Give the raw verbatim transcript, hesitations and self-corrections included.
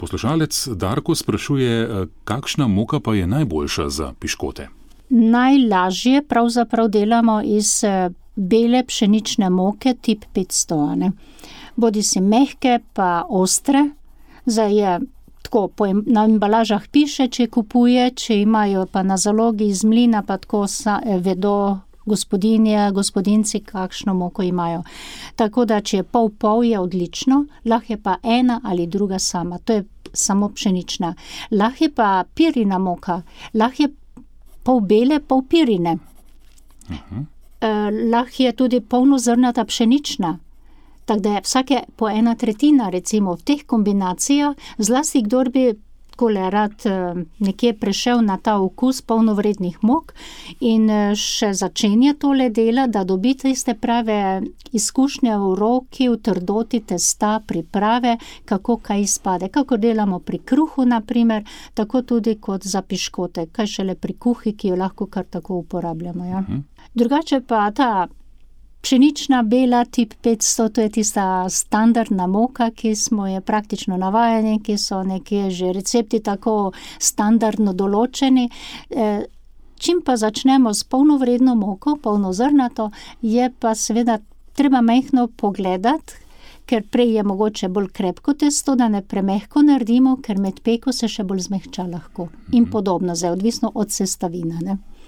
Poslušalec Darko sprašuje, kakšna moka pa je najboljša za piškote? Najlažje pravzaprav delamo iz bele pšenične moke tip petsto, ne. Bodi si mehke pa ostre, zdaj je tako, po na embalažah piše, če kupuje, če imajo pa na zalogi iz mlina, pa tako vedo gospodinje, gospodinjci, kakšno moko imajo. Tako da, če je pol pol, je odlično, lahko je pa ena ali druga sama, to je samo pšenična. Lahko je pa pirina moka, lahko je pol bele, pol pirine. Uh-huh. Eh, lahko je tudi polnozrnata pšenična, tako da je vsake po ena tretjina, recimo v teh kombinacijah, zlasti kdor bi takole rad nekje prešel na ta okus polnovrednih mok in še začenja tole dela, da dobi tiste prave izkušnje v roki, v trdoti testa, priprave, kako kaj izpade. Kako delamo pri kruhu, na primer, tako tudi kot za piškote, kaj šele pri kuhi, ki jo lahko kar tako uporabljamo, ja. Uh-huh. Drugače pa ta pšenična bela tip petsto, to je tista standardna moka, ki smo je praktično navajeni, ki so nekje že recepti tako standardno določeni. E, čim pa začnemo s polnovredno moko, polnozrnato, je pa seveda treba majhno pogledati, ker prej je mogoče bolj krepko testo, da ne premehko naredimo, ker med peko se še bolj zmehča lahko. In podobno, zdaj odvisno od sestavine, ne.